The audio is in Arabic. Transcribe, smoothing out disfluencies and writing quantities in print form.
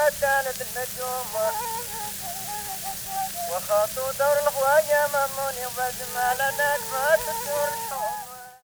ما كانت النجوم وخاطوا دور الخواجة ممنون يبز ما لنا ما تدور الحوم.